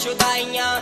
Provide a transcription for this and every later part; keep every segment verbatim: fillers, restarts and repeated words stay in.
शुदाइयां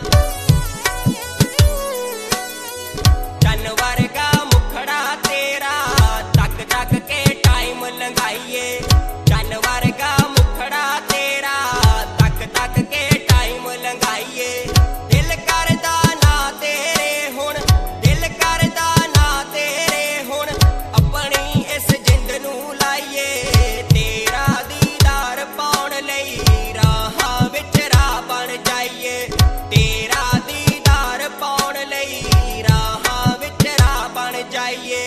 चन वर्गा मुखड़ा तेरा तक तक के टाइम लंघाइए चन वर्गा मुखड़ा तेरा तक तक के टाइम लंघाइए दिल करदा ना तेरे हुण दिल करदा ना तेरे हुण अपनी इस जिंद नू लाइए तेरा दीदार पाउण लई राहां विच राह बन जाइए तेरा दीदार पाउण लई राहां विच राह बन जाइए।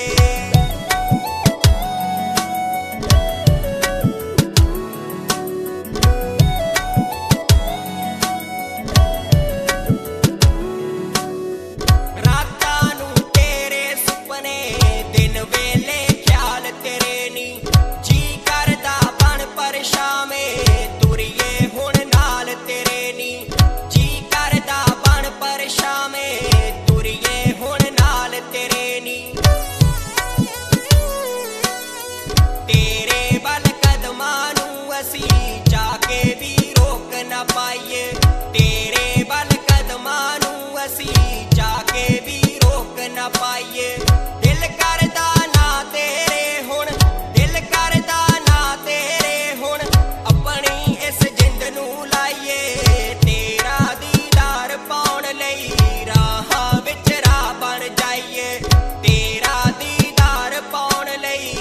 तेरे बल कदमां नू असी जाके भी रोक ना पाइए तेरे बल कदमां नू असी जाके भी रोक ना पाइए दिल करदा ना तेरे हुण दिल करदा ना तेरे हुण अपनी इस जिंद नू लाइए तेरा दीदार पाउण लई राहां विच राह बन जाइए तेरा दीदार पाउण लई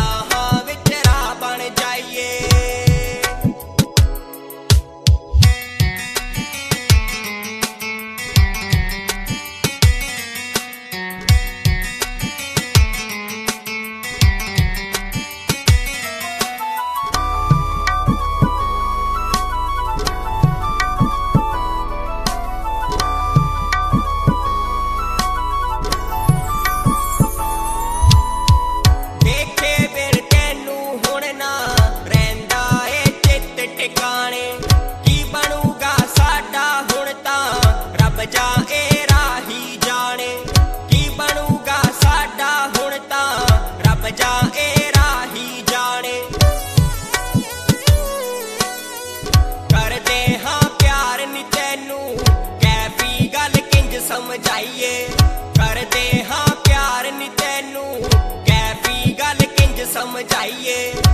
समझाइए करदे हां प्यार नी तैनू कैफी गल किंज समझाइए।